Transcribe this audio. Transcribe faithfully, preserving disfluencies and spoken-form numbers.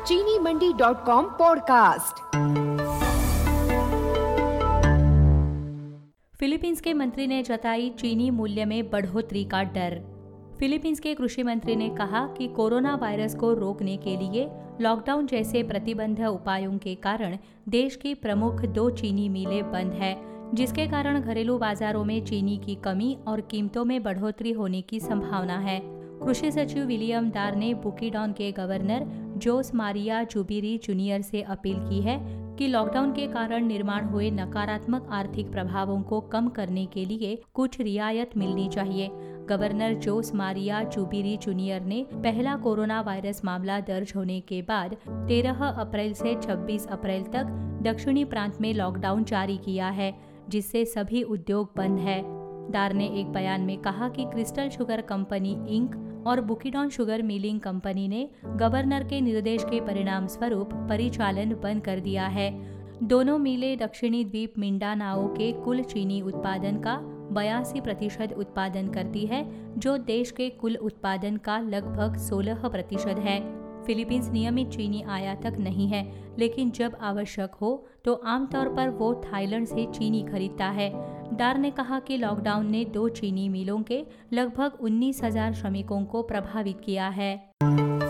चीनी Mandi dot com podcast. Philippines के मंत्री ने जताई चीनी मूल्य में बढ़ोतरी का डर। फिलीपींस के कृषि मंत्री ने कहा कि कोरोना वायरस को रोकने के लिए लॉकडाउन जैसे प्रतिबंध उपायों के कारण देश की प्रमुख दो चीनी मिलें बंद है, जिसके कारण घरेलू बाजारों में चीनी की कमी और कीमतों में बढ़ोतरी होने की संभावना है। कृषि सचिव विलियम दार ने बुकीडॉन के governor Jose Maria Zubiri Junior से अपील की है कि लॉकडाउन के कारण निर्माण हुए नकारात्मक आर्थिक प्रभावों को कम करने के लिए कुछ रियायत मिलनी चाहिए। Governor Jose Maria Zubiri Junior ने पहला कोरोना वायरस मामला दर्ज होने के बाद तेरह अप्रैल से छब्बीस अप्रैल तक दक्षिणी प्रांत में लॉकडाउन जारी किया है, जिससे सभी उद्योग बंद है। दार ने एक बयान में कहा कि क्रिस्टल शुगर कंपनी इंक और बुकीडॉन शुगर मिलिंग कंपनी ने गवर्नर के निर्देश के परिणाम स्वरूप परिचालन बंद कर दिया है। दोनों मिलें दक्षिणी द्वीप मिंडानाओ के कुल चीनी उत्पादन का बयासी प्रतिशत उत्पादन करती है, जो देश के कुल उत्पादन का लगभग सोलह प्रतिशत है। फिलीपींस नियमित चीनी आयातक नहीं है, लेकिन जब आवश्यक हो तो आमतौर पर वो थाईलैंड से चीनी खरीदता है। दार ने कहा कि लॉकडाउन ने दो चीनी मिलों के लगभग उन्नीस हजार श्रमिकों को प्रभावित किया है।